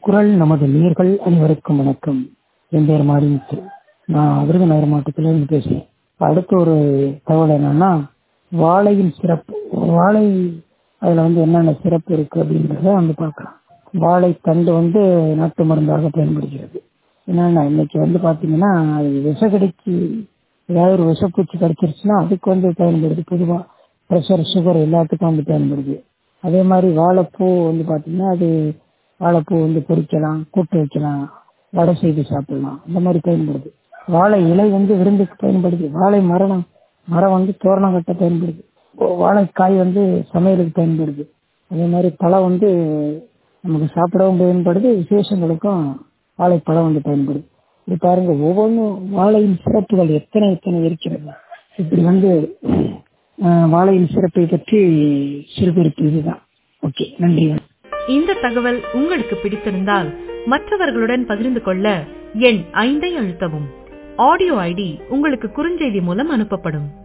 குரல் நமது நேர்கள் அனைவருக்கும் வணக்கம். என் பேர் மாரிமுத்து. நான் விருதுநகர் மாவட்டத்திலிருந்து பேசுகிறேன். அடுத்த ஒரு தகவல் என்னன்னா, வாழையின் சிறப்பு. வாழை அதில் என்னென்ன சிறப்பு இருக்குது அப்படிங்கிறத பார்க்கலாம். வாழைத்தண்டு நாட்டு மருந்தாக பயன்படுகிறது. என்னென்னா இன்னைக்கு பார்த்தீங்கன்னா, அது விஷக்கடிக்கு ஏதாவது ஒரு விஷப்பூச்சி கடிச்சிருச்சுன்னா அதுக்கு பயன்படுது. பொதுவாக ப்ரெஷர், சுகர் எல்லாத்துக்கும் பயன்படுது. அதே மாதிரி வாழைப்பூ பார்த்தீங்கன்னா, அது வாழைப்பூ பொரிக்கலாம், கூட்டு வைக்கலாம், வடை செய்து சாப்பிடலாம், இந்த மாதிரி பயன்படுது. வாழை இலை விருந்துக்கு பயன்படுது. வாழை மரம் தோரணம் கட்ட பயன்படுது. வாழைக்காய் சமையலுக்கு பயன்படுது. அதே மாதிரி பழம் நமக்கு சாப்பிடவும் பயன்படுது, விசேஷங்களுக்கும் வாழைப்பழம் பயன்படுது. இது பாருங்க, ஒவ்வொன்றும் வாழையின் சிறப்புகள் எத்தனை இருக்கிறது. இப்படி வாழையின் சிறப்பை பற்றி சிறுகுறிப்பு இதுதான். ஓகே, நன்றி. இந்த தகவல் உங்களுக்கு பிடித்திருந்தால் மற்றவர்களுடன் பகிர்ந்து கொள்ள எண் 5 அழுத்தவும். ஆடியோ ஐடி உங்களுக்கு குறுஞ்செய்தி மூலம் அனுப்பப்படும்.